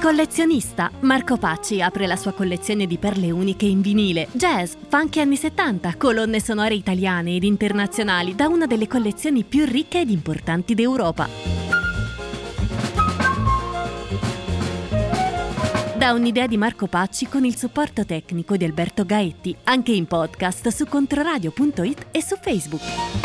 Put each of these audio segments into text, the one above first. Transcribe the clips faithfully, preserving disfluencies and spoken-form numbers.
Collezionista. Marco Pacci apre la sua collezione di perle uniche in vinile, jazz, funk anni settanta, colonne sonore italiane ed internazionali da una delle collezioni più ricche ed importanti d'Europa. Da un'idea di Marco Pacci con il supporto tecnico di Alberto Gaetti, anche in podcast su controradio punto it e su Facebook.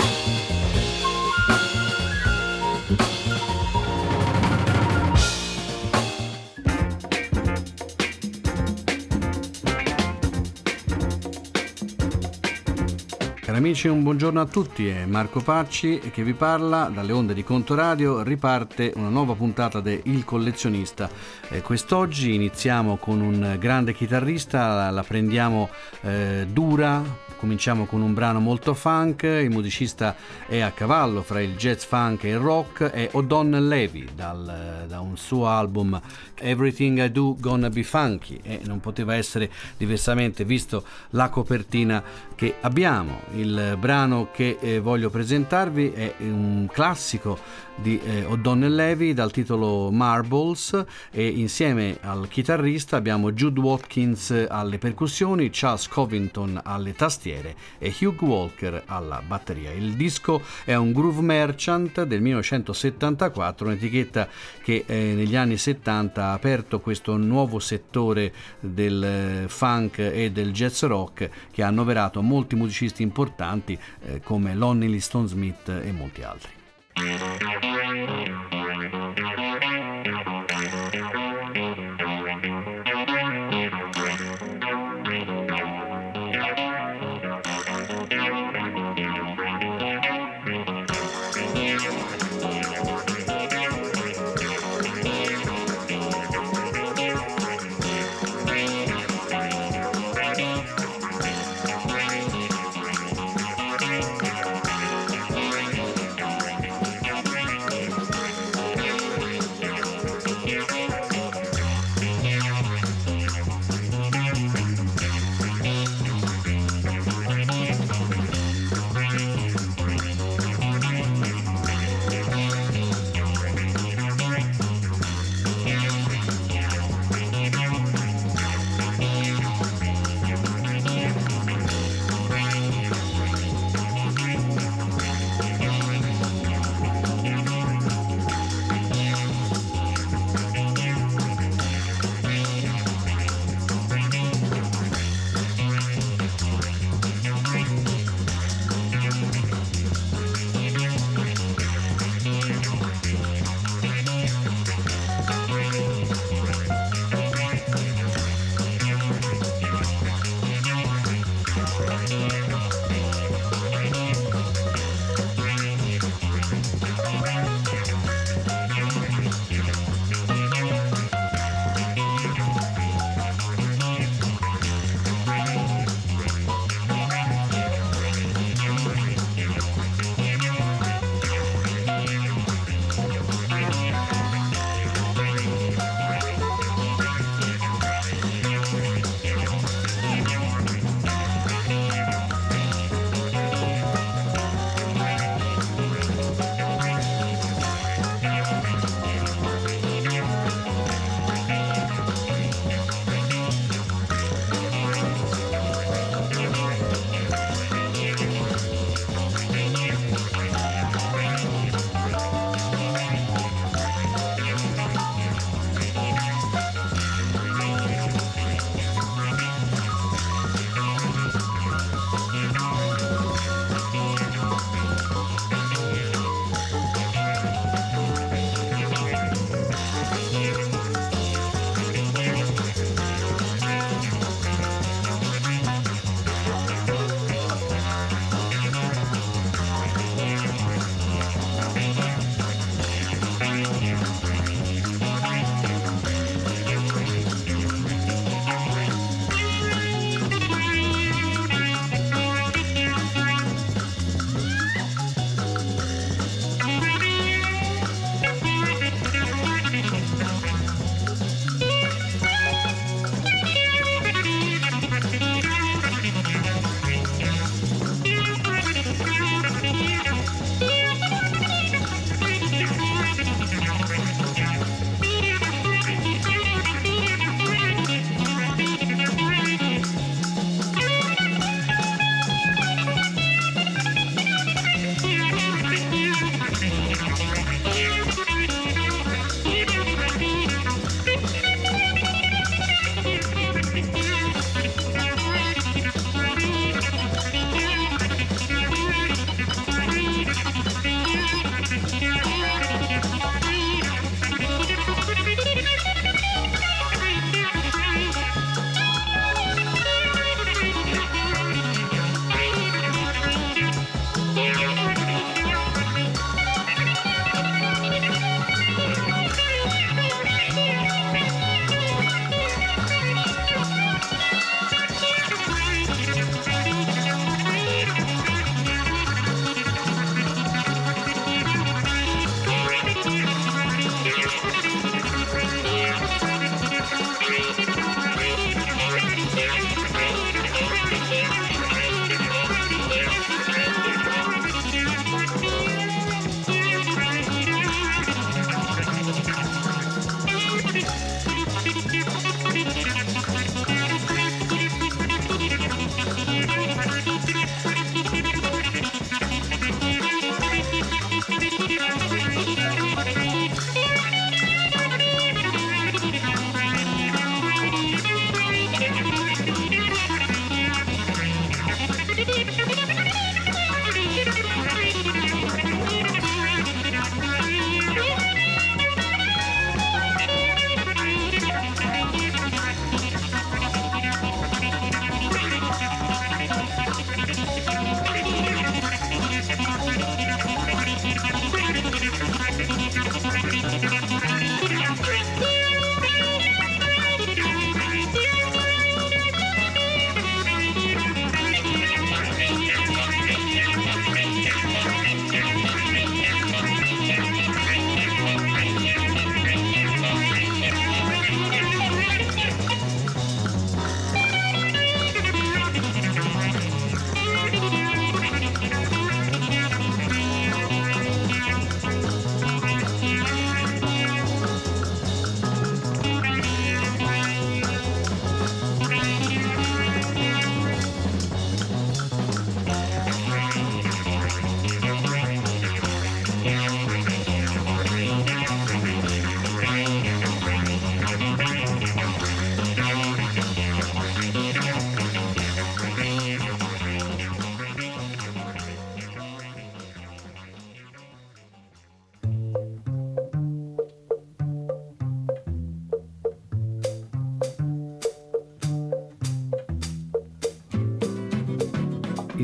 Cari amici, un buongiorno a tutti, è Marco Pacci che vi parla. Dalle onde di Contoradio riparte una nuova puntata de Il Collezionista. Eh, quest'oggi iniziamo con un grande chitarrista, la, la prendiamo eh, dura. Cominciamo con un brano molto funk. Il musicista è a cavallo fra il jazz funk e il rock, è O'Donnell Levy dal, da un suo album Everything I Do Gonna Be Funky, e non poteva essere diversamente visto la copertina che abbiamo. Il brano che eh, voglio presentarvi è un classico di eh, O'Donnell Levy dal titolo Marbles, e insieme al chitarrista abbiamo Jude Watkins alle percussioni, Charles Covington alle tastiere e Hugh Walker alla batteria. Il disco è un Groove Merchant del millenovecentosettantaquattro, un'etichetta che eh, negli anni settanta ha aperto questo nuovo settore del eh, funk e del jazz rock, che ha annoverato molti musicisti importanti eh, come Lonnie Liston Smith e molti altri.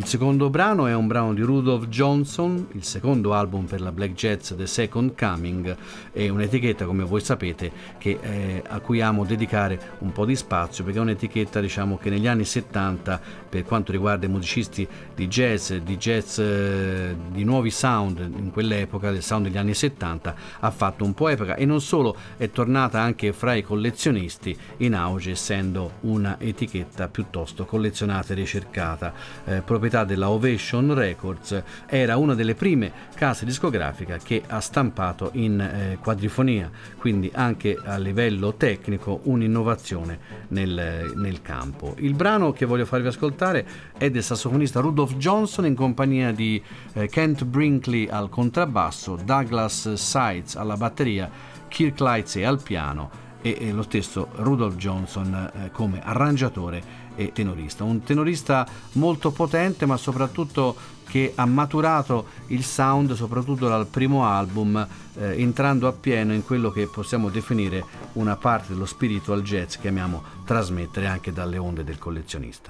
secondo brano è un brano di Rudolph Johnson, il secondo album per la Black Jazz, The Second Coming, è un'etichetta, come voi sapete, che, eh, a cui amo dedicare un po' di spazio, perché è un'etichetta, diciamo, che negli anni settanta, per quanto riguarda i musicisti di jazz, di jazz eh, di nuovi sound, in quell'epoca, del sound degli anni settanta, ha fatto un po' epoca, e non solo, è tornata anche fra i collezionisti in auge, essendo una etichetta piuttosto collezionata e ricercata. Eh, proprietà della Ovation Records, era una delle prime case discografiche che ha stampato in eh, quadrifonia, quindi anche a livello tecnico un'innovazione nel, nel campo. Il brano che voglio farvi ascoltare è del sassofonista Rudolph Johnson in compagnia di eh, Kent Brinkley al contrabbasso, Douglas Sides alla batteria, Kirk Lightsey al piano e, e lo stesso Rudolph Johnson eh, come arrangiatore e tenorista. Un tenorista molto potente, ma soprattutto che ha maturato il sound soprattutto dal primo album, eh, entrando appieno in quello che possiamo definire una parte dello spiritual jazz che amiamo trasmettere anche dalle onde del collezionista.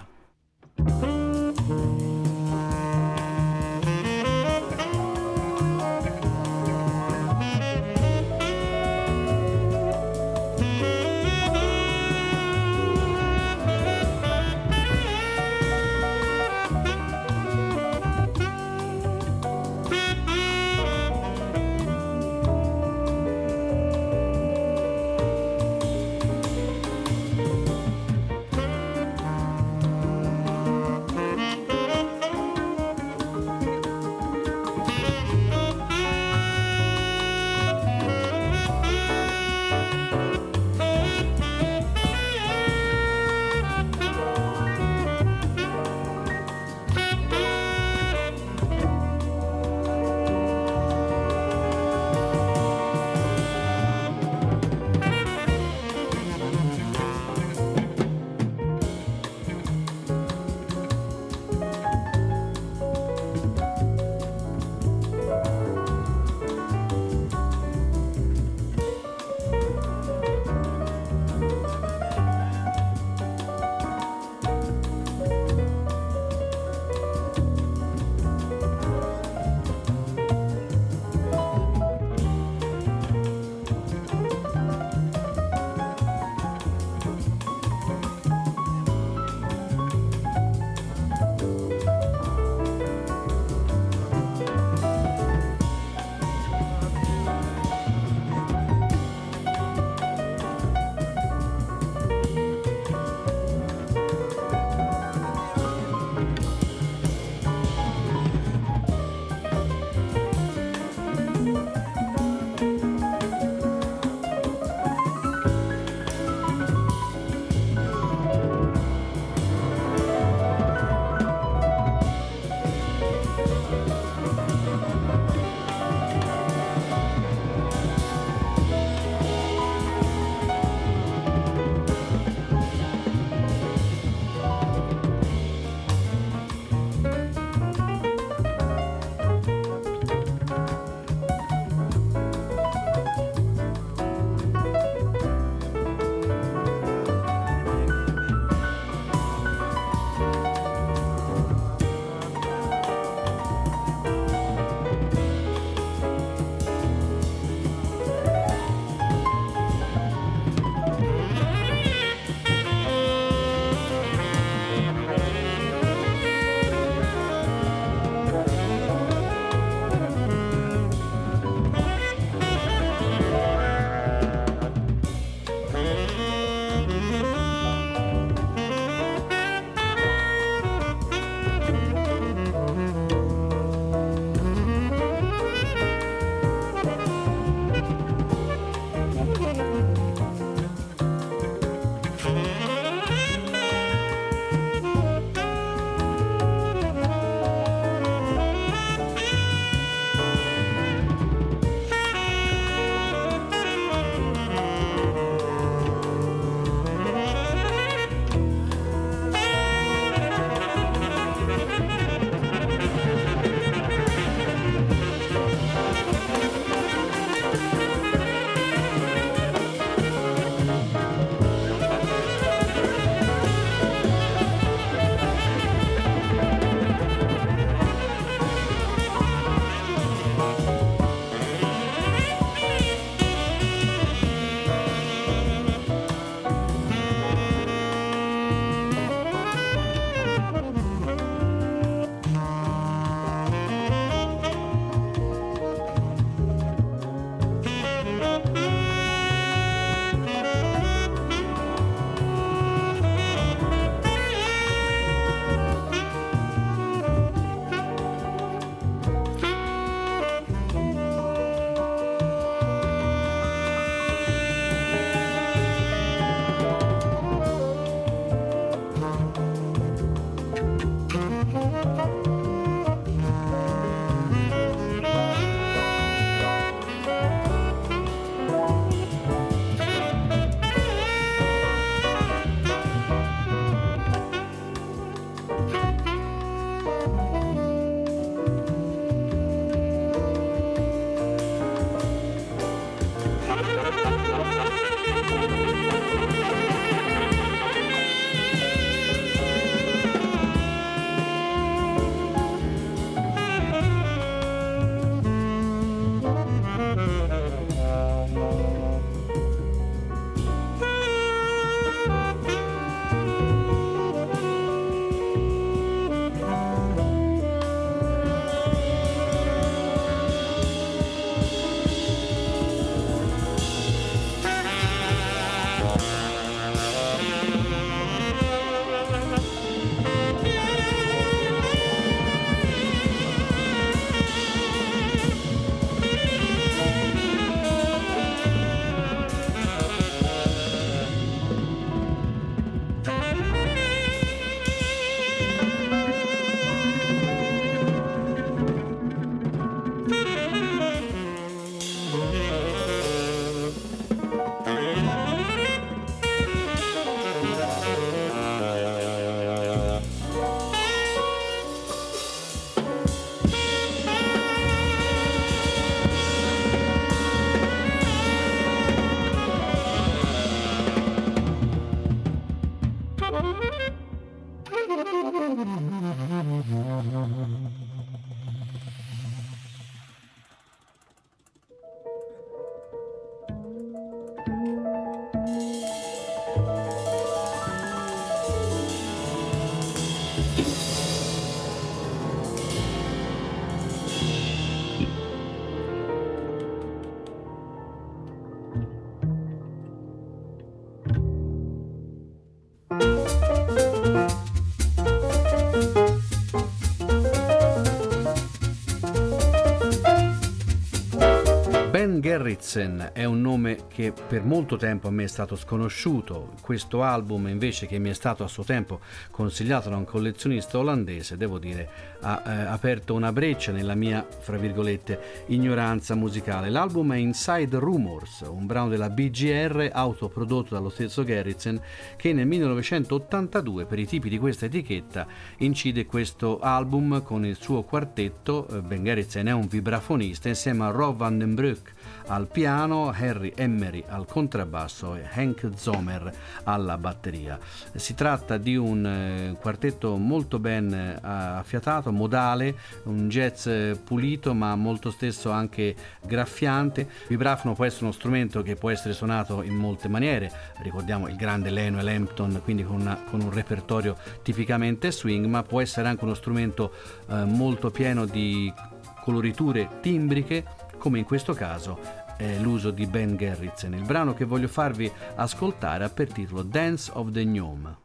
Ben Gerritsen è un nome che per molto tempo a me è stato sconosciuto. Questo album invece, che mi è stato a suo tempo consigliato da un collezionista olandese, devo dire ha eh, aperto una breccia nella mia, fra virgolette, ignoranza musicale. L'album è Inside Rumors, un brano della B G R autoprodotto dallo stesso Gerritsen, che nel millenovecentottantadue, per i tipi di questa etichetta, incide questo album con il suo quartetto. Ben Gerritsen è un vibrafonista insieme a Rob van den Broek al piano, Harry Emery al contrabbasso e Henk Zomer alla batteria. Si tratta di un eh, quartetto molto ben eh, affiatato, modale, un jazz pulito ma molto spesso anche graffiante. Il vibrafono può essere uno strumento che può essere suonato in molte maniere, ricordiamo il grande Lionel Hampton, quindi con, una, con un repertorio tipicamente swing, ma può essere anche uno strumento eh, molto pieno di coloriture timbriche, come in questo caso è l'uso di Ben Gerritsen. Il brano che voglio farvi ascoltare ha per titolo Dance of the Gnome.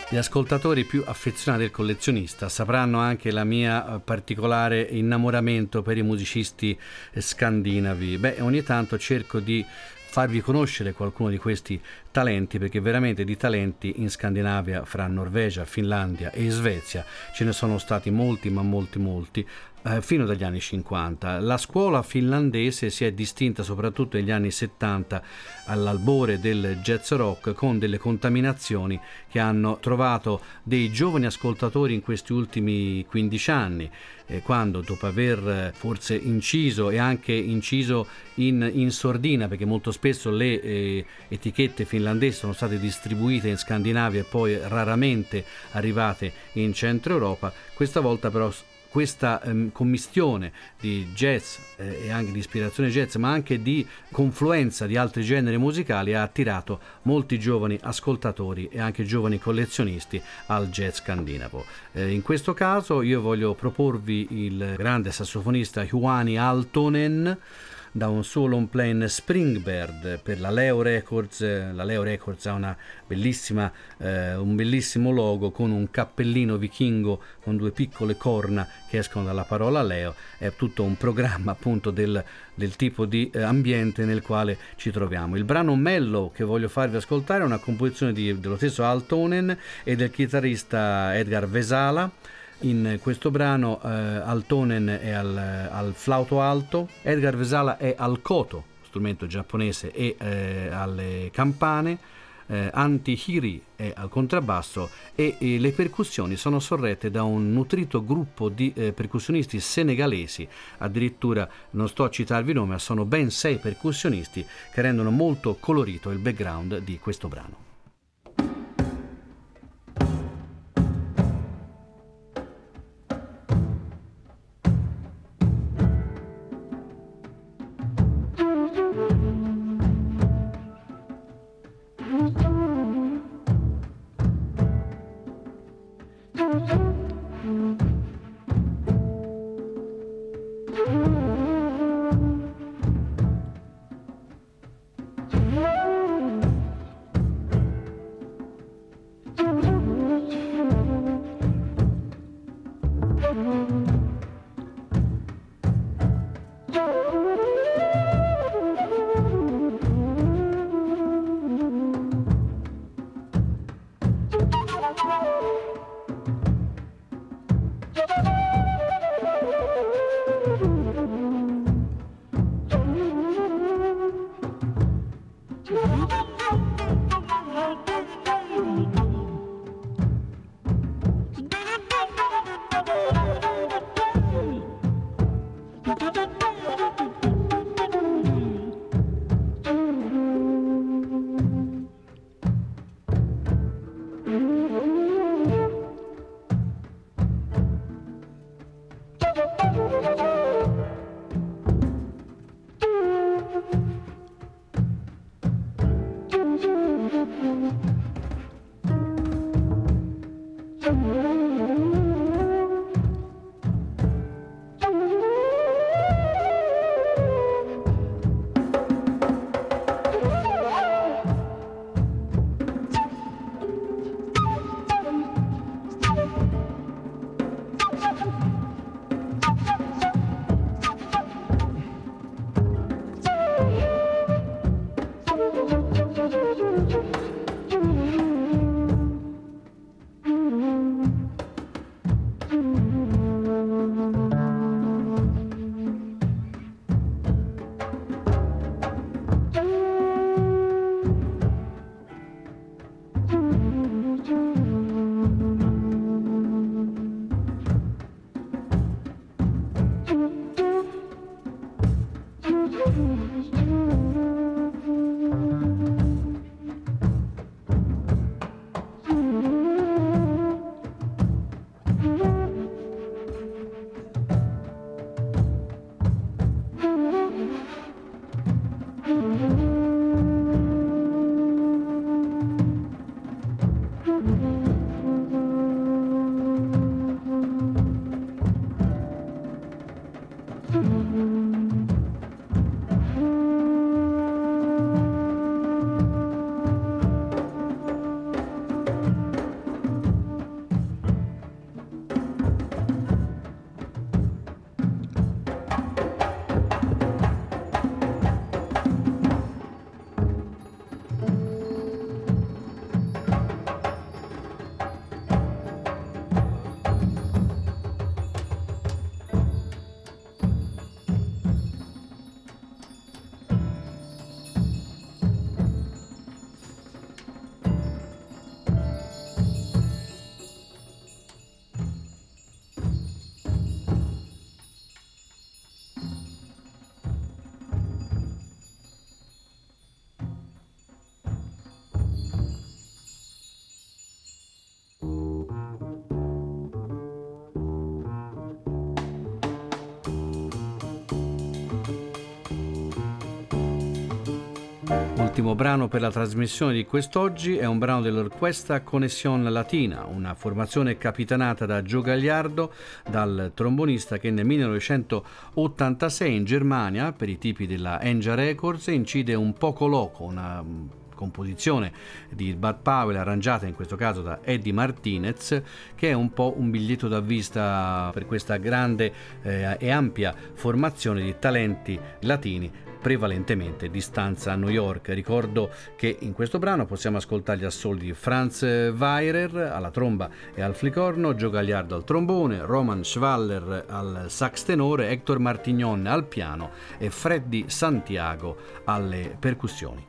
Gli ascoltatori più affezionati del collezionista sapranno anche la mia particolare innamoramento per i musicisti scandinavi. Beh, ogni tanto cerco di farvi conoscere qualcuno di questi talenti, perché veramente di talenti in Scandinavia, fra Norvegia, Finlandia e Svezia, ce ne sono stati molti, ma molti molti, eh, fino dagli anni cinquanta. La scuola finlandese si è distinta soprattutto negli anni settanta, all'albore del jazz rock, con delle contaminazioni che hanno trovato dei giovani ascoltatori in questi ultimi quindici anni, eh, quando dopo aver forse inciso e anche inciso in, in sordina, perché molto spesso le eh, etichette finlandesi sono state distribuite in Scandinavia e poi raramente arrivate in Centro Europa, questa volta però questa ehm, commistione di jazz eh, e anche di ispirazione jazz, ma anche di confluenza di altri generi musicali, ha attirato molti giovani ascoltatori e anche giovani collezionisti al jazz scandinavo. Eh, in questo caso io voglio proporvi il grande sassofonista Juhani Aaltonen da un suo long plane Springbird per la Leo Records. La Leo Records ha una bellissima, eh, un bellissimo logo con un cappellino vichingo con due piccole corna che escono dalla parola Leo. È tutto un programma appunto del, del tipo di eh, ambiente nel quale ci troviamo. Il brano Mellow che voglio farvi ascoltare è una composizione di, dello stesso Aaltonen e del chitarrista Edgar Vesala. In questo brano eh, Aaltonen è al, al flauto alto, Edgar Vesala è al koto, strumento giapponese, e eh, alle campane, eh, Antti Hiri è al contrabbasso e, e le percussioni sono sorrette da un nutrito gruppo di eh, percussionisti senegalesi. Addirittura non sto a citarvi i nomi, ma sono ben sei percussionisti che rendono molto colorito il background di questo brano. L'ultimo brano per la trasmissione di quest'oggi è un brano dell'Orquesta Conexión Latina, una formazione capitanata da Joe Gagliardo, dal trombonista che nel millenovecentottantasei in Germania, per i tipi della Enja Records, incide un Poco Loco, una composizione di Bud Powell arrangiata in questo caso da Eddie Martinez, che è un po' un biglietto da visita per questa grande eh, e ampia formazione di talenti latini, prevalentemente di stanza a New York. Ricordo che in questo brano possiamo ascoltare gli assoli di Franz Weirer alla tromba e al flicorno, Joe Gagliardo al trombone, Roman Schwaller al sax tenore, Hector Martignon al piano e Freddy Santiago alle percussioni.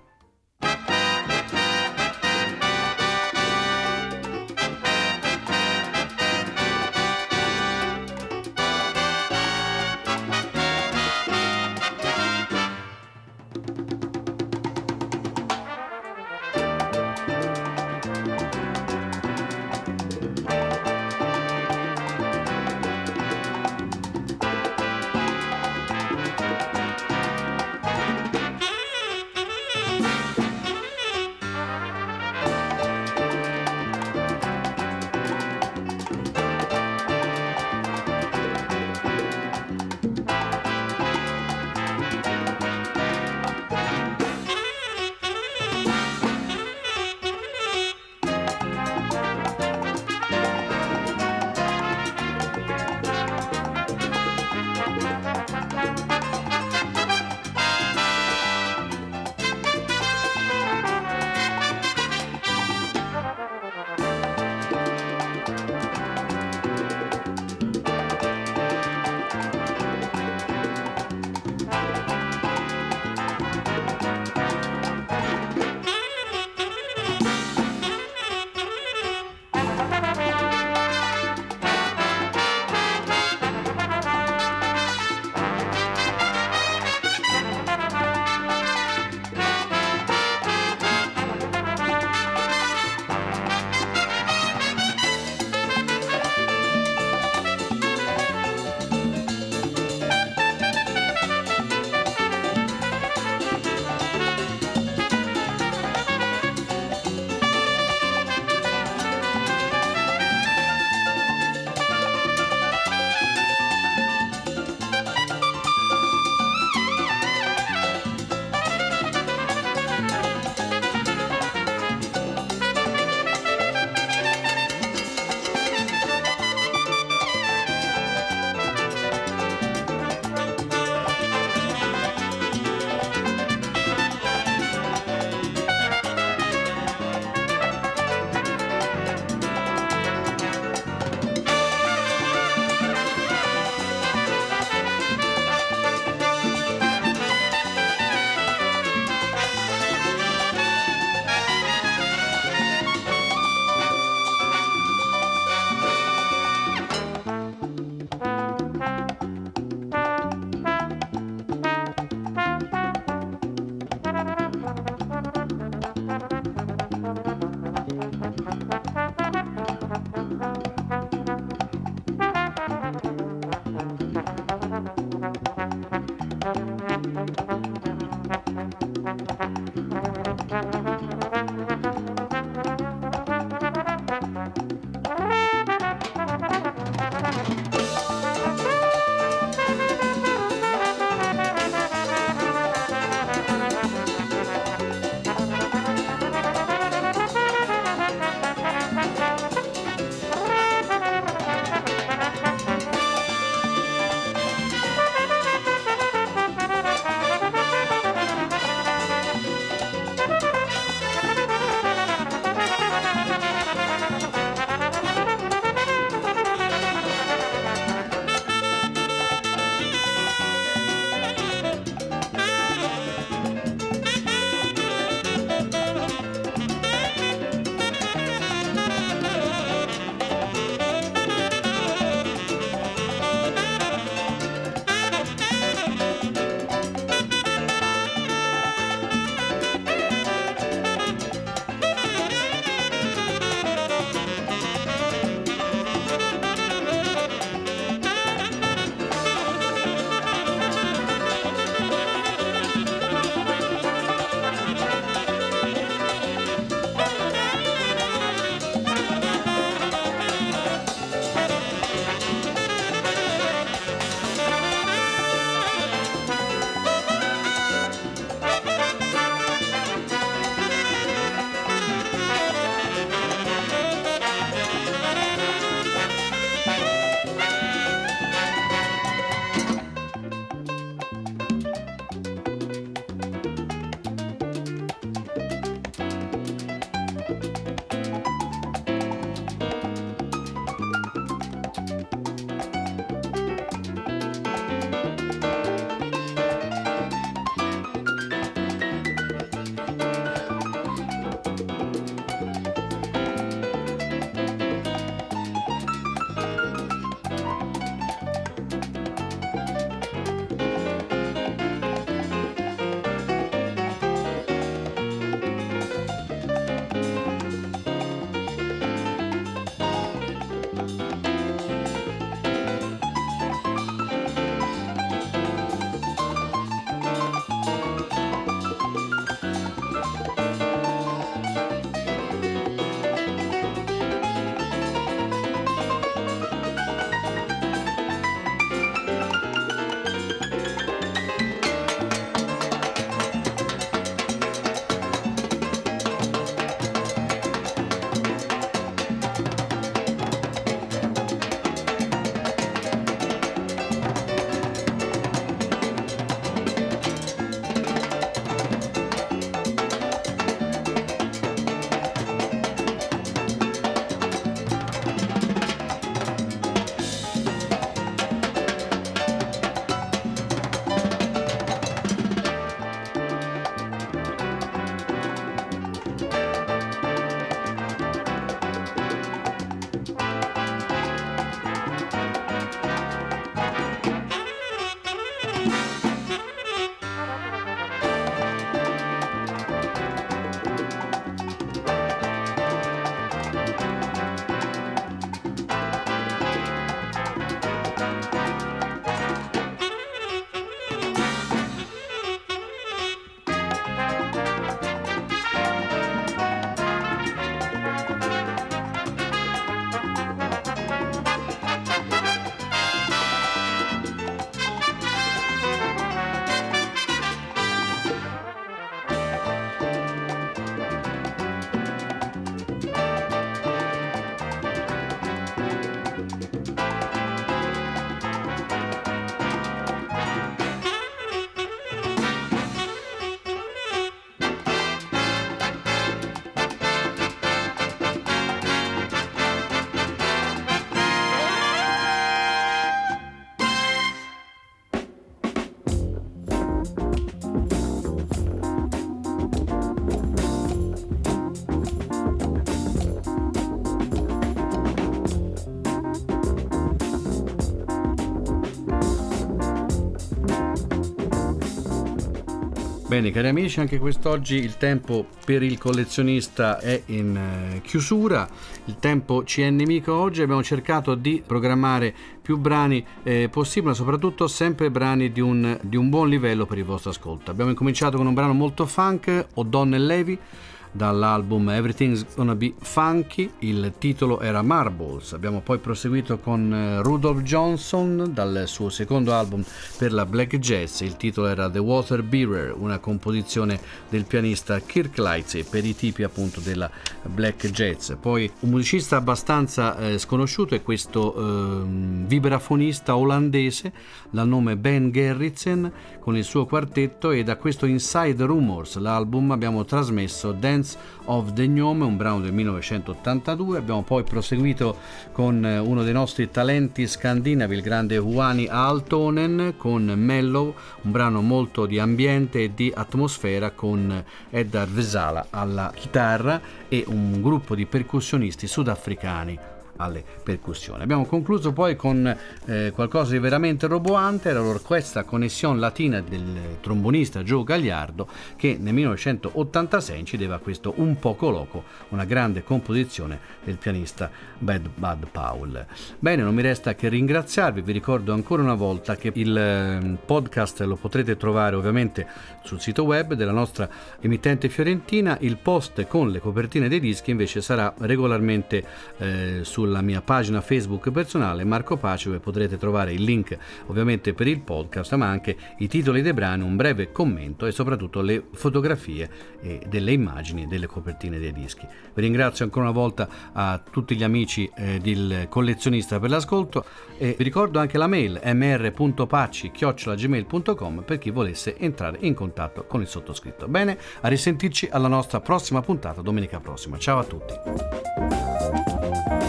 Bene cari amici, anche quest'oggi il tempo per il collezionista è in eh, chiusura, il tempo ci è nemico oggi, abbiamo cercato di programmare più brani eh, possibile, ma soprattutto sempre brani di un, di un buon livello per il vostro ascolto. Abbiamo incominciato con un brano molto funk, O'Donnell Levy, dall'album Everything's Gonna Be Funky, il titolo era Marbles. Abbiamo poi proseguito con Rudolph Johnson dal suo secondo album per la Black Jazz, il titolo era The Water Bearer, una composizione del pianista Kirk Lightsey per i tipi appunto della Black Jazz. Poi un musicista abbastanza eh, sconosciuto è questo eh, vibrafonista olandese dal nome Ben Gerritsen con il suo quartetto, e da questo Inside Rumors, l'album, abbiamo trasmesso Dance of the Gnome, un brano del millenovecentottantadue. Abbiamo poi proseguito con uno dei nostri talenti scandinavi, il grande Juhani Aaltonen, con Mellow, un brano molto di ambiente e di atmosfera, con Eddar Vesala alla chitarra e un gruppo di percussionisti sudafricani alle percussioni. Abbiamo concluso poi con eh, qualcosa di veramente roboante, era l'orchestra Connessione Latina del trombonista Joe Gagliardo, che nel millenovecentottantasei incideva questo Un poco loco, una grande composizione del pianista Bud Bud Powell. Bene, non mi resta che ringraziarvi, vi ricordo ancora una volta che il eh, podcast lo potrete trovare ovviamente sul sito web della nostra emittente fiorentina, il post con le copertine dei dischi invece sarà regolarmente eh, sul la mia pagina Facebook personale Marco Paci, dove potrete trovare il link ovviamente per il podcast, ma anche i titoli dei brani, un breve commento e soprattutto le fotografie e delle immagini delle copertine dei dischi. Vi ringrazio ancora una volta a tutti gli amici eh, del collezionista per l'ascolto, e vi ricordo anche la mail m r punto paci chiocciola gmail punto com per chi volesse entrare in contatto con il sottoscritto. Bene, a risentirci alla nostra prossima puntata domenica prossima. Ciao a tutti.